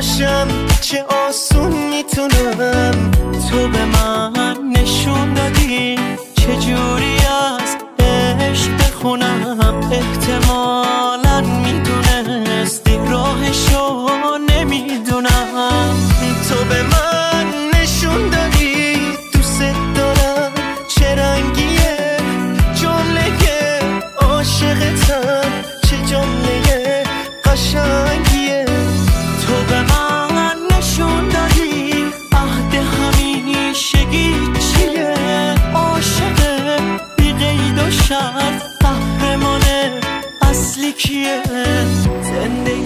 باشم چه آسون میتونم. تو به من نشون دادی چجوری از عشق بخونم. احتمالاً میدونستی راهشو نمیدونم. تو به من نشون دادی دوست دارم چه رنگیه. جمله عاشقتم چه جمله قشنگیه. تو به من نشون دادی عهد همیشگی چیه. عاشق بی قید و شرط قهرمان اصلی کیه. زندگی